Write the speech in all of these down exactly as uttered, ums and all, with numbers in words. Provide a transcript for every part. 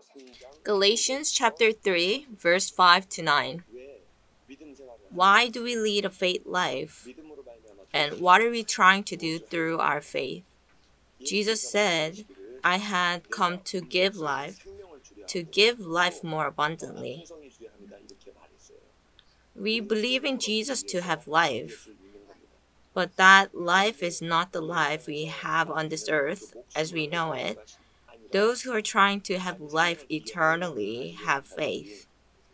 Galatians chapter three, verse five to nine. Why do we lead a faith life? And what are we trying to do through our faith? Jesus said, I had come to give life, to give life more abundantly. We believe in Jesus to have life, but that life is not the life we have on this earth as we know it. Those who are trying to have life eternally have faith.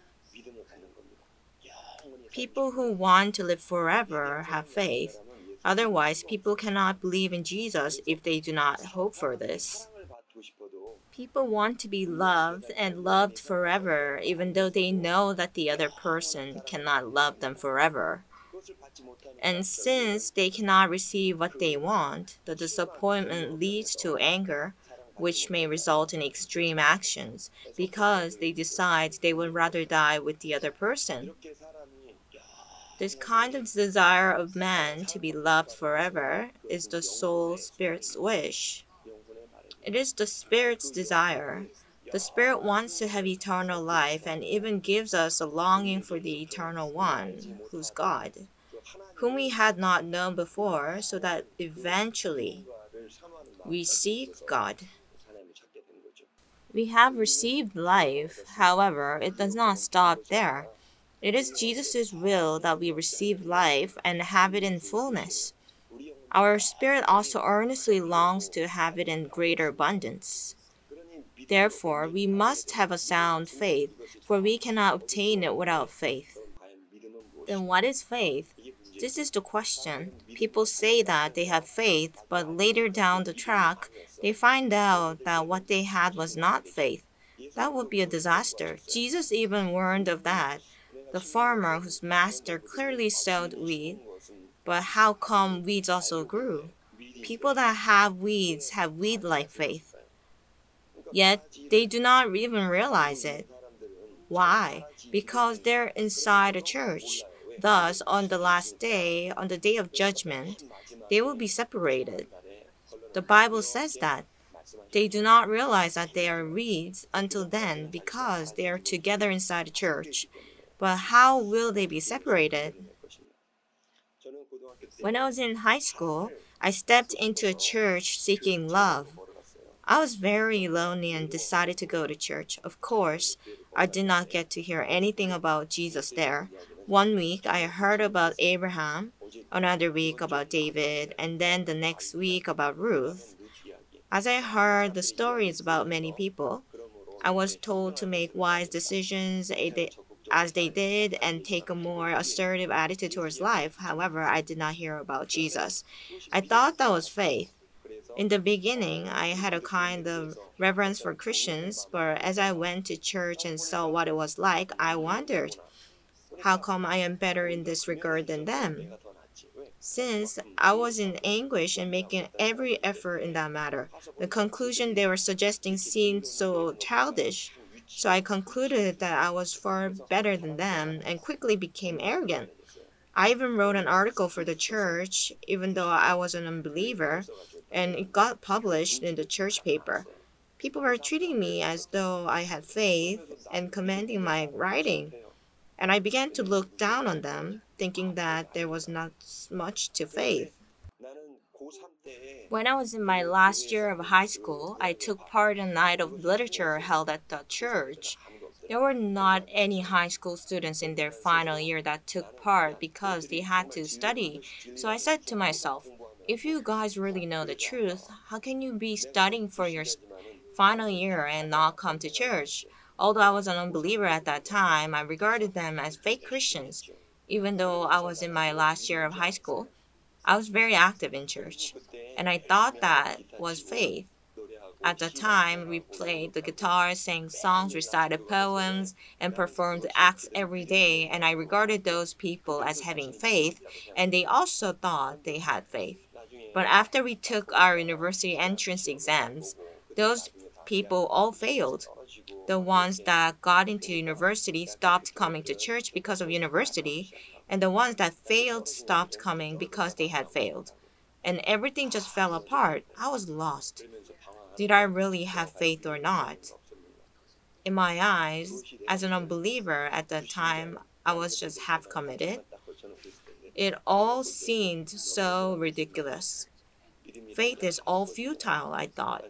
People who want to live forever have faith. Otherwise, people cannot believe in Jesus if they do not hope for this. People want to be loved and loved forever, even though they know that the other person cannot love them forever. And since they cannot receive what they want, the disappointment leads to anger, which may result in extreme actions because they decide they would rather die with the other person. This kind of desire of man to be loved forever is the soul spirit's wish. It is the spirit's desire. The spirit wants to have eternal life and even gives us a longing for the eternal one, who's God, whom we had not known before, so that eventually we seek God. We have received life, however, it does not stop there. It is Jesus' will that we receive life and have it in fullness. Our spirit also earnestly longs to have it in greater abundance. Therefore, we must have a sound faith, for we cannot obtain it without faith. Then what is faith? This is the question. People say that they have faith, but later down the track, they find out that what they had was not faith. That would be a disaster. Jesus even warned of that. The farmer whose master clearly sowed wheat, but how come weeds also grew? People that have weeds have weed-like faith. Yet they do not even realize it. Why? Because they're inside a church. Thus, on the last day, on the day of judgment, they will be separated. The Bible says that. They do not realize that they are weeds until then because they are together inside a church. But how will they be separated? When I was in high school, I stepped into a church seeking love. I was very lonely and decided to go to church. Of course, I did not get to hear anything about Jesus there. One week, I heard about Abraham, another week about David, and then the next week about Ruth. As I heard the stories about many people, I was told to make wise decisions as they did and take a more assertive attitude towards life. However, I did not hear about Jesus. I thought that was faith. In the beginning, I had a kind of reverence for Christians, but as I went to church and saw what it was like, I wondered, how come I am better in this regard than them? Since I was in anguish and making every effort in that matter, the conclusion they were suggesting seemed so childish. So I concluded that I was far better than them and quickly became arrogant. I even wrote an article for the church, even though I was an unbeliever, and it got published in the church paper. People were treating me as though I had faith and commending my writing. And I began to look down on them, thinking that there was not much to faith. When I was in my last year of high school, I took part in a night of literature held at the church. There were not any high school students in their final year that took part because they had to study. So I said to myself, if you guys really know the truth, how can you be studying for your final year and not come to church? Although I was an unbeliever at that time, I regarded them as fake Christians. Even though I was in my last year of high school, I was very active in church, and I thought that was faith. At the time, we played the guitar, sang songs, recited poems, and performed acts every day, and I regarded those people as having faith, and they also thought they had faith. But after we took our university entrance exams, those people all failed. The ones that got into university stopped coming to church because of university, and the ones that failed stopped coming because they had failed. And everything just fell apart. I was lost. Did I really have faith or not? In my eyes, as an unbeliever at that time, I was just half committed. It all seemed so ridiculous. Faith is all futile, I thought.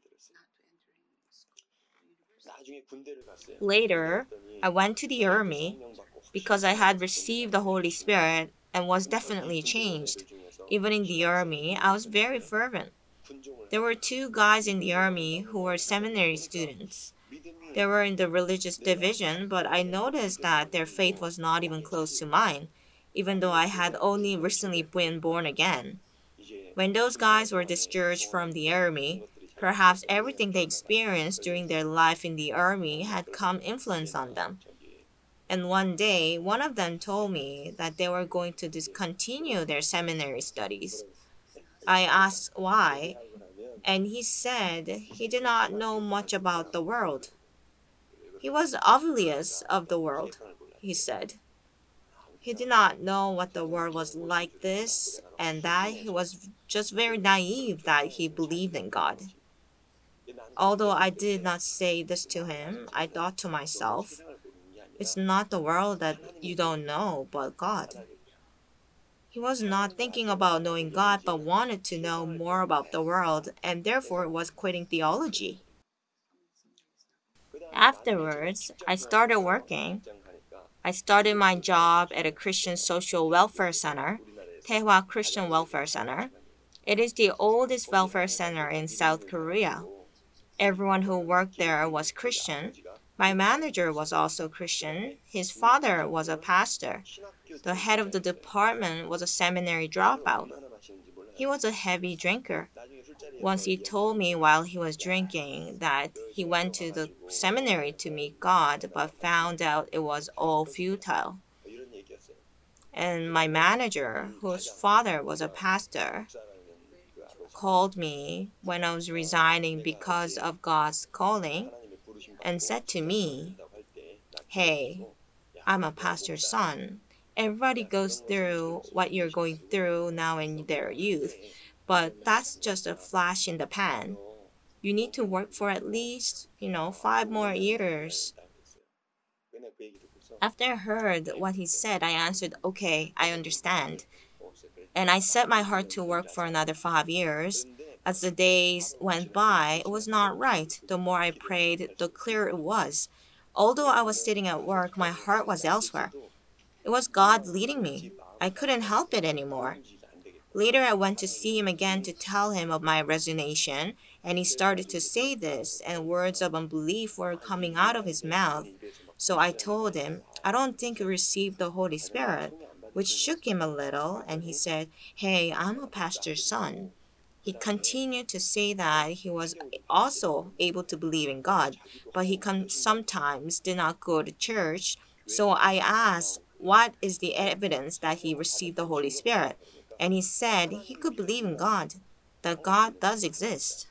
Later, I went to the army because I had received the Holy Spirit and was definitely changed. Even in the army, I was very fervent. There were two guys in the army who were seminary students. They were in the religious division, but I noticed that their faith was not even close to mine, even though I had only recently been born again. When those guys were discharged from the army, perhaps everything they experienced during their life in the army had come influence on them. And one day, one of them told me that they were going to discontinue their seminary studies. I asked why, and he said he did not know much about the world. He was oblivious of the world, he said. He did not know what the world was like this, and that he was just very naive that he believed in God. Although I did not say this to him, I thought to myself, it's not the world that you don't know, but God. He was not thinking about knowing God, but wanted to know more about the world, and therefore was quitting theology. Afterwards, I started working. I started my job at a Christian social welfare center, Taehwa Christian Welfare Center. It is the oldest welfare center in South Korea. Everyone who worked there was Christian. My manager was also Christian. His father was a pastor. The head of the department was a seminary dropout. He was a heavy drinker. Once he told me while he was drinking that he went to the seminary to meet God but found out it was all futile. And my manager, whose father was a pastor, called me when I was resigning because of God's calling and said to me, "Hey, I'm a pastor's son. Everybody goes through what you're going through now in their youth, but that's just a flash in the pan. You need to work for at least, you know, five more years." After I heard what he said, I answered, "Okay, I understand." And I set my heart to work for another five years. As the days went by, it was not right. The more I prayed, the clearer it was. Although I was sitting at work, my heart was elsewhere. It was God leading me. I couldn't help it anymore. Later, I went to see him again to tell him of my resignation, and he started to say this, and words of unbelief were coming out of his mouth. So I told him, "I don't think you received the Holy Spirit," which shook him a little, and he said, "Hey, I'm a pastor's son." He continued to say that he was also able to believe in God, but he con- sometimes did not go to church. So I asked, what is the evidence that he received the Holy Spirit? And he said he could believe in God, that God does exist.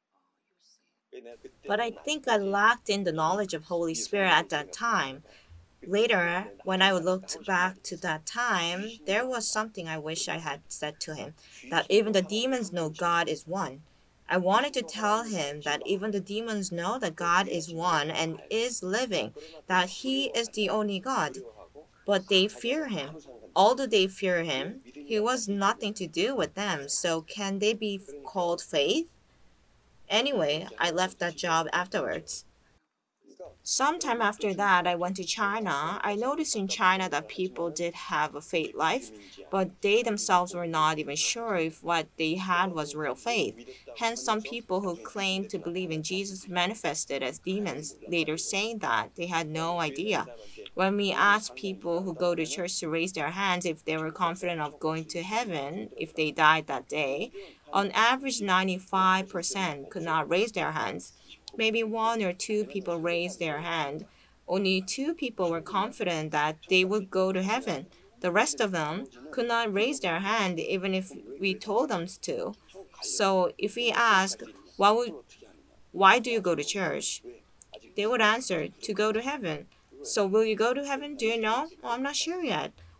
But I think I lacked in the knowledge of Holy Spirit at that time. Later, when I looked back to that time, there was something I wish I had said to him, that even the demons know God is one. I wanted to tell him that even the demons know that God is one and is living, that he is the only God. But they fear him. Although they fear him, he was nothing to do with them, so can they be called faith? Anyway, I left that job afterwards. Sometime after that, I went to China. I noticed in China that people did have a faith life, but they themselves were not even sure if what they had was real faith. Hence, some people who claimed to believe in Jesus manifested as demons, later saying that they had no idea. When we asked people who go to church to raise their hands if they were confident of going to heaven if they died that day, on average, ninety-five percent could not raise their hands. Maybe one or two people raised their hand. Only two people were confident that they would go to heaven. The rest of them could not raise their hand even if we told them to. So if we ask, why would, why do you go to church? They would answer, to go to heaven. So will you go to heaven? Do you know? Well, I'm not sure yet.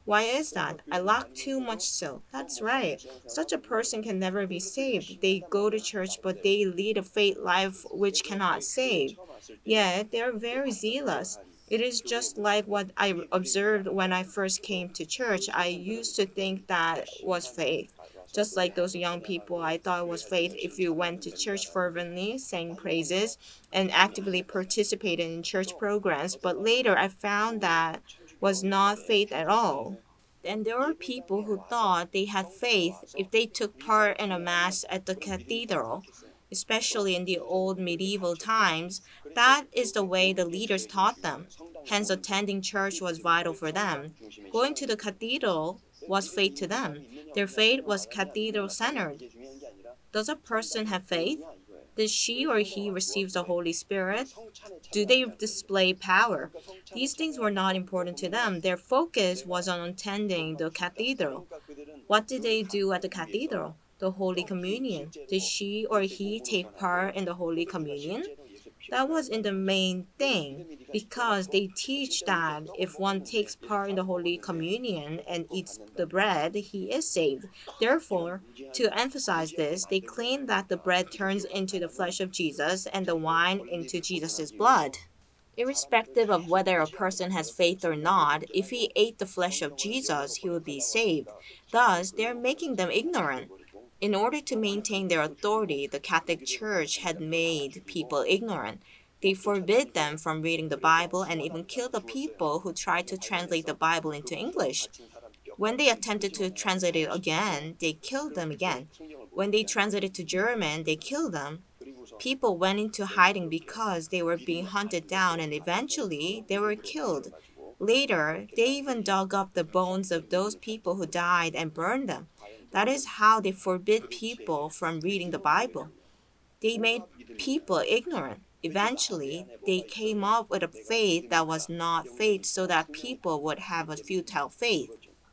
Why is that? I lack too much so. That's right. Such a person can never be saved. They go to church, but they lead a faith life which cannot save. Yet they are very zealous. It is just like what I observed when I first came to church. I used to think that was faith. Just like those young people, I thought it was faith if you went to church fervently, sang praises, and actively participated in church programs. But later I found that was not faith at all. And there were people who thought they had faith if they took part in a mass at the cathedral, especially in the old medieval times. That is the way the leaders taught them. Hence, attending church was vital for them. Going to the cathedral was faith to them. Their faith was cathedral centered. Does a person have faith? Did she or he receive the Holy Spirit? Do they display power? These things were not important to them. Their focus was on attending the cathedral. What did they do at the cathedral? The Holy Communion. Did she or he take part in the Holy Communion? That was in the main thing, because they teach that if one takes part in the Holy Communion and eats the bread, he is saved. Therefore, to emphasize this, they claim that the bread turns into the flesh of Jesus and the wine into Jesus' blood. Irrespective of whether a person has faith or not, if he ate the flesh of Jesus, he would be saved. Thus, they are making them ignorant. In order to maintain their authority, the Catholic Church had made people ignorant. They forbid them from reading the Bible and even killed the people who tried to translate the Bible into English. When they attempted to translate it again, they killed them again. When they translated to German, they killed them. People went into hiding because they were being hunted down, and eventually they were killed. Later, they even dug up the bones of those people who died and burned them. That is how they forbid people from reading the Bible. They made people ignorant. Eventually, they came up with a faith that was not faith so that people would have a futile faith.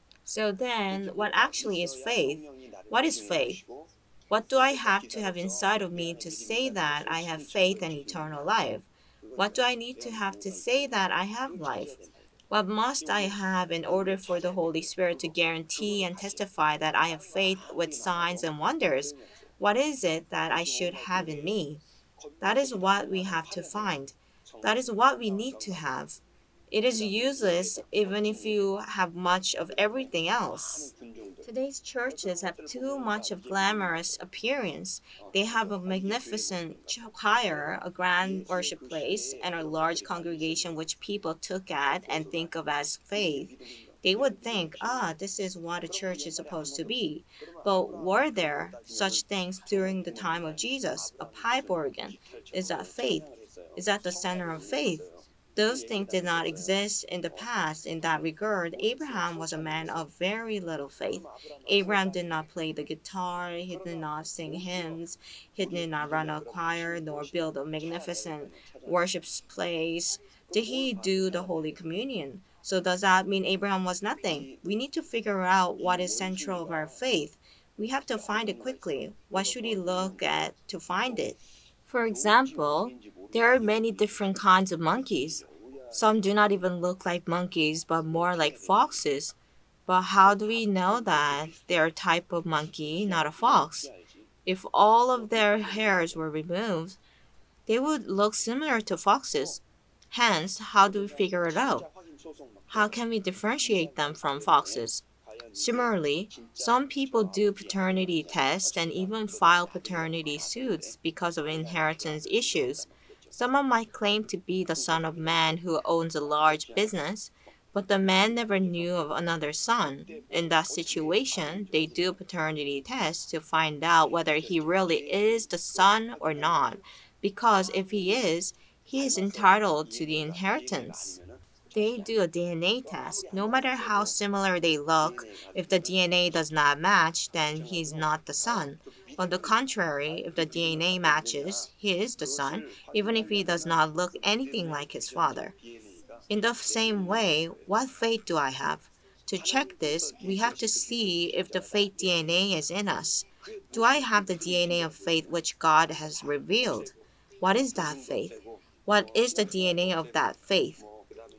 So then, what actually is faith? What is faith? What do I have to have inside of me to say that I have faith and eternal life? What do I need to have to say that I have life? What must I have in order for the Holy Spirit to guarantee and testify that I have faith with signs and wonders? What is it that I should have in me? That is what we have to find. That is what we need to have. It is useless even if you have much of everything else. Today's churches have too much of glamorous appearance. They have a magnificent choir, a grand worship place, and a large congregation which people took at and think of as faith. They would think, ah, this is what a church is supposed to be. But were there such things during the time of Jesus? A pipe organ. Is that faith? Is that the center of faith? Those things did not exist in the past. In that regard, Abraham was a man of very little faith. Abraham did not play the guitar, he did not sing hymns, he did not run a choir, nor build a magnificent worship place. Did he do the Holy Communion? So does that mean Abraham was nothing? We need to figure out what is central of our faith. We have to find it quickly. What should we look at to find it? For example, there are many different kinds of monkeys. Some do not even look like monkeys, but more like foxes. But how do we know that they are a type of monkey, not a fox? If all of their hairs were removed, they would look similar to foxes. Hence, how do we figure it out? How can we differentiate them from foxes? Similarly, some people do paternity tests and even file paternity suits because of inheritance issues. Someone might claim to be the son of man who owns a large business, but the man never knew of another son. In that situation, they do a paternity test to find out whether he really is the son or not, because if he is, he is entitled to the inheritance. They do a D N A test. No matter how similar they look, if the D N A does not match, then he is not the son. On the contrary, if the D N A matches, he is the son, even if he does not look anything like his father. In the same way, what faith do I have? To check this, we have to see if the faith D N A is in us. Do I have the D N A of faith which God has revealed? What is that faith? What is the D N A of that faith?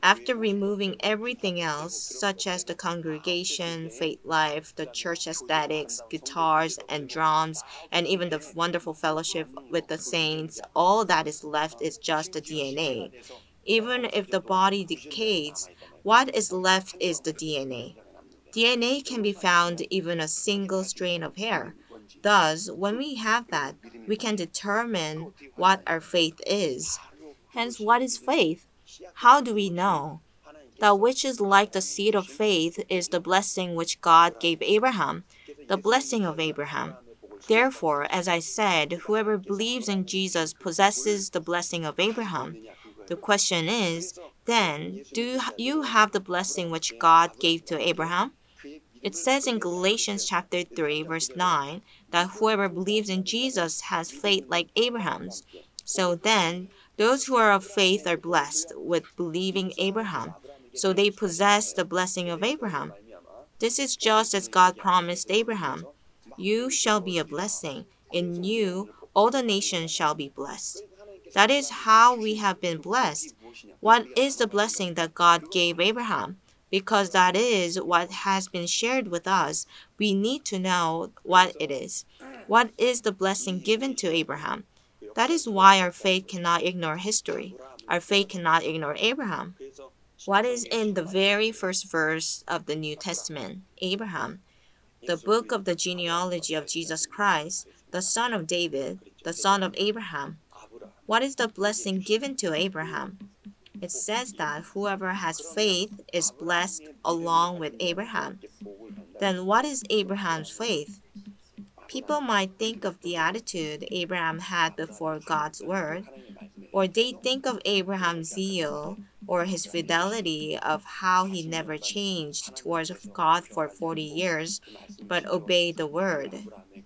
After removing everything else, such as the congregation, faith life, the church aesthetics, guitars and drums, and even the wonderful fellowship with the saints, all that is left is just the D N A. Even if the body decays, what is left is the D N A. D N A can be found even a single strain of hair. Thus, when we have that, we can determine what our faith is. Hence, what is faith? How do we know? That which is like the seed of faith is the blessing which God gave Abraham, the blessing of Abraham. Therefore, as I said, whoever believes in Jesus possesses the blessing of Abraham. The question is, then, do you have the blessing which God gave to Abraham? It says in Galatians chapter three, verse nine, that whoever believes in Jesus has faith like Abraham's. So then, those who are of faith are blessed with believing Abraham. So they possess the blessing of Abraham. This is just as God promised Abraham. You shall be a blessing. In you, all the nations shall be blessed. That is how we have been blessed. What is the blessing that God gave Abraham? Because that is what has been shared with us, we need to know what it is. What is the blessing given to Abraham? That is why our faith cannot ignore history. Our faith cannot ignore Abraham. What is in the very first verse of the New Testament? Abraham, the book of the genealogy of Jesus Christ, the son of David, the son of Abraham. What is the blessing given to Abraham? It says that whoever has faith is blessed along with Abraham. Then what is Abraham's faith? People might think of the attitude Abraham had before God's word, or they think of Abraham's zeal or his fidelity of how he never changed towards God for forty years, but obeyed the word.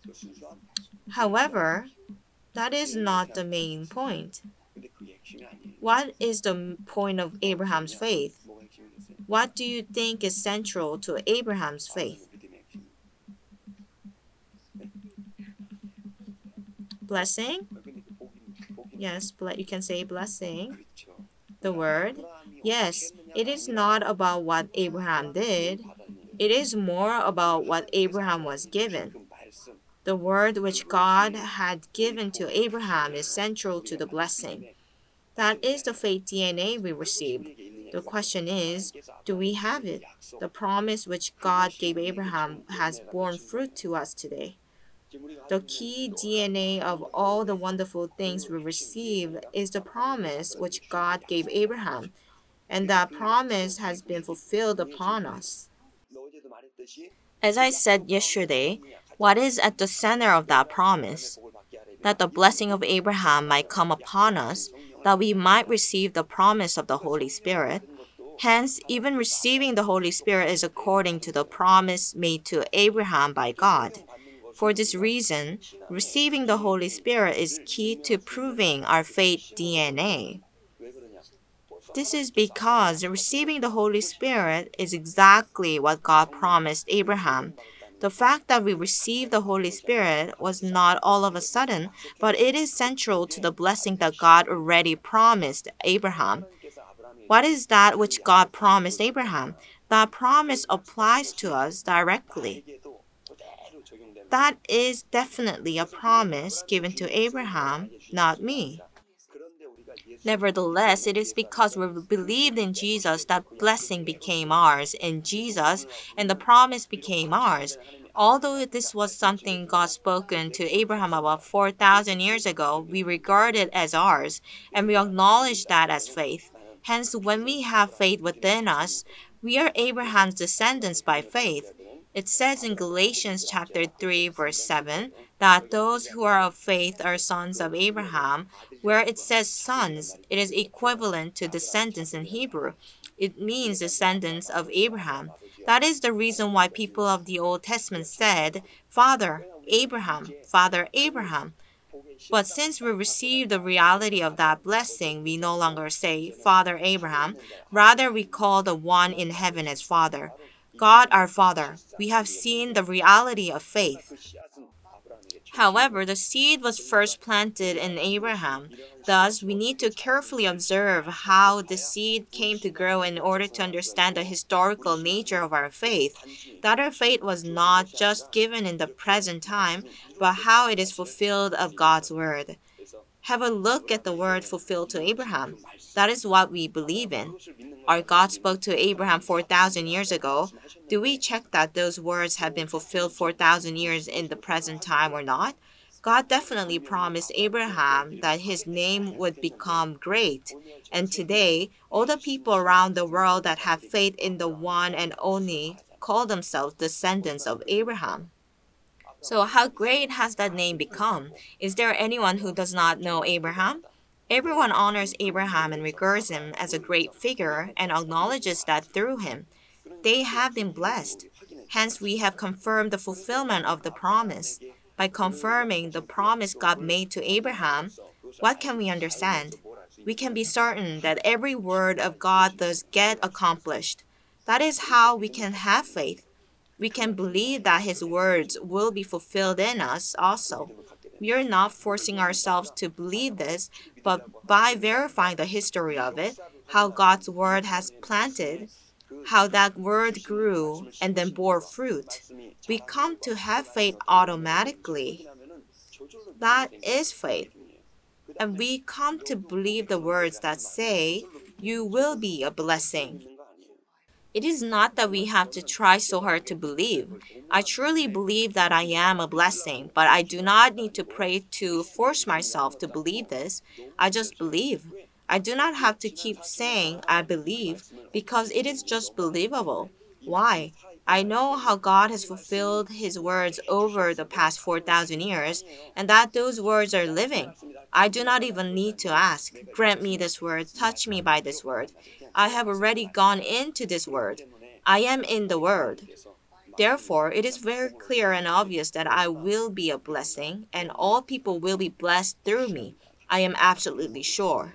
However, that is not the main point. What is the point of Abraham's faith? What do you think is central to Abraham's faith? Blessing? Yes, you can say blessing. The word? Yes, it is not about what Abraham did. It is more about what Abraham was given. The word which God had given to Abraham is central to the blessing. That is the faith D N A we received. The question is, do we have it? The promise which God gave Abraham has borne fruit to us today. The key D N A of all the wonderful things we receive is the promise which God gave Abraham, and that promise has been fulfilled upon us. As I said yesterday, what is at the center of that promise? That the blessing of Abraham might come upon us, that we might receive the promise of the Holy Spirit. Hence, even receiving the Holy Spirit is according to the promise made to Abraham by God. For this reason, receiving the Holy Spirit is key to proving our faith D N A. This is because receiving the Holy Spirit is exactly what God promised Abraham. The fact that we receive the Holy Spirit was not all of a sudden, but it is central to the blessing that God already promised Abraham. What is that which God promised Abraham? That promise applies to us directly. That is definitely a promise given to Abraham, not me. Nevertheless, it is because we believed in Jesus that blessing became ours in Jesus, and the promise became ours. Although this was something God spoken to Abraham about four thousand years ago, we regard it as ours, and we acknowledge that as faith. Hence, when we have faith within us, we are Abraham's descendants by faith. It says in Galatians chapter three, verse seven, that those who are of faith are sons of Abraham. Where it says sons, it is equivalent to descendants in Hebrew. It means descendants of Abraham. That is the reason why people of the Old Testament said, Father Abraham, Father Abraham. But since we receive the reality of that blessing, we no longer say, Father Abraham. Rather, we call the one in heaven as Father. God our Father. We have seen the reality of faith. However, the seed was first planted in Abraham. Thus, we need to carefully observe how the seed came to grow in order to understand the historical nature of our faith. That our faith was not just given in the present time, but how it is fulfilled of God's word. Have a look at the word fulfilled to Abraham. That is what we believe in. Our God spoke to Abraham four thousand years ago. Do we check that those words have been fulfilled four thousand years in the present time or not? God definitely promised Abraham that his name would become great. And today, all the people around the world that have faith in the one and only call themselves descendants of Abraham. So, how great has that name become? Is there anyone who does not know Abraham? Everyone honors Abraham and regards him as a great figure and acknowledges that through him, they have been blessed. Hence, we have confirmed the fulfillment of the promise. By confirming the promise God made to Abraham, what can we understand? We can be certain that every word of God does get accomplished. That is how we can have faith. We can believe that His words will be fulfilled in us also. We are not forcing ourselves to believe this, but by verifying the history of it, how God's word has planted, how that word grew and then bore fruit, we come to have faith automatically. That is faith. And we come to believe the words that say, "You will be a blessing." It is not that we have to try so hard to believe. I truly believe that I am a blessing, but I do not need to pray to force myself to believe this. I just believe. I do not have to keep saying I believe because it is just believable. Why? I know how God has fulfilled His words over the past four thousand years and that those words are living. I do not even need to ask, "Grant me this word, touch me by this word." I have already gone into this word. I am in the word. Therefore, it is very clear and obvious that I will be a blessing and all people will be blessed through me. I am absolutely sure.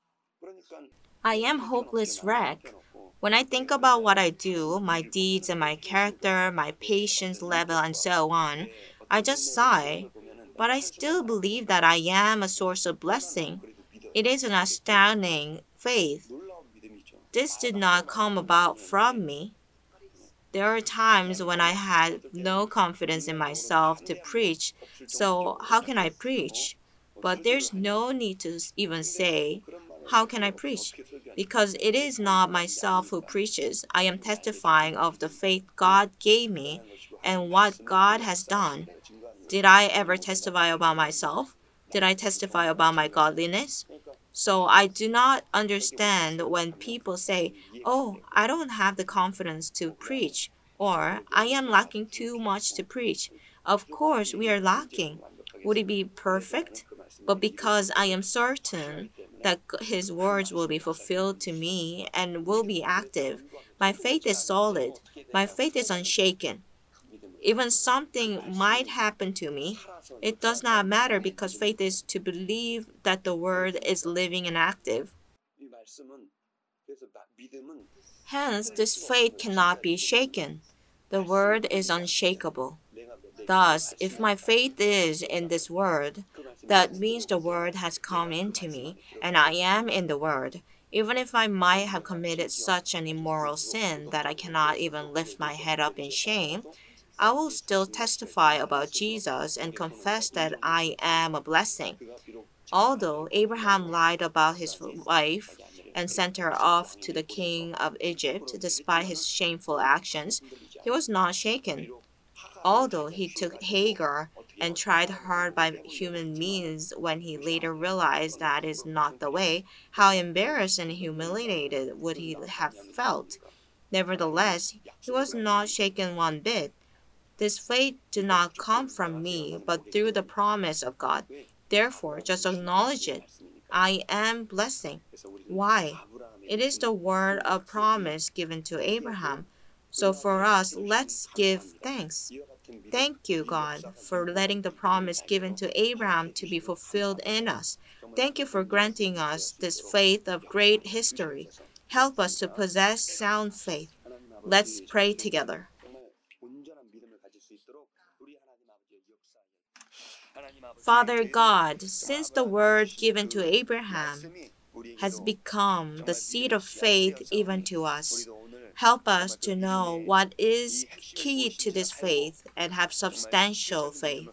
I am hopeless wreck. When I think about what I do, my deeds and my character, my patience level, and so on, I just sigh. But I still believe that I am a source of blessing. It is an astounding faith. This did not come about from me. There are times when I had no confidence in myself to preach, so how can I preach? But there's no need to even say, "How can I preach?" Because it is not myself who preaches. I am testifying of the faith God gave me and what God has done. Did I ever testify about myself? Did I testify about my godliness? So I do not understand when people say, "Oh, I don't have the confidence to preach," or "I am lacking too much to preach." Of course, we are lacking. Would it be perfect? But because I am certain that His words will be fulfilled to me and will be active, my faith is solid. My faith is unshaken. Even something might happen to me, it does not matter because faith is to believe that the word is living and active. Hence, this faith cannot be shaken. The word is unshakable. Thus, if my faith is in this word, that means the word has come into me, and I am in the word. Even if I might have committed such an immoral sin that I cannot even lift my head up in shame, I will still testify about Jesus and confess that I am a blessing. Although Abraham lied about his wife and sent her off to the king of Egypt despite his shameful actions, he was not shaken. Although he took Hagar and tried hard by human means when he later realized that is not the way, how embarrassed and humiliated would he have felt? Nevertheless, he was not shaken one bit. This faith did not come from me, but through the promise of God. Therefore, just acknowledge it. I am blessing. Why? It is the word of promise given to Abraham. So for us, let's give thanks. Thank you, God, for letting the promise given to Abraham to be fulfilled in us. Thank you for granting us this faith of great history. Help us to possess sound faith. Let's pray together. Father God, since the word given to Abraham has become the seed of faith even to us, help us to know what is key to this faith and have substantial faith.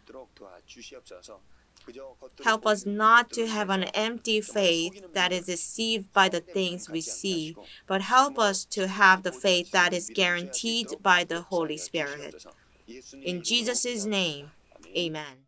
Help us not to have an empty faith that is deceived by the things we see, but help us to have the faith that is guaranteed by the Holy Spirit. In Jesus' name, amen.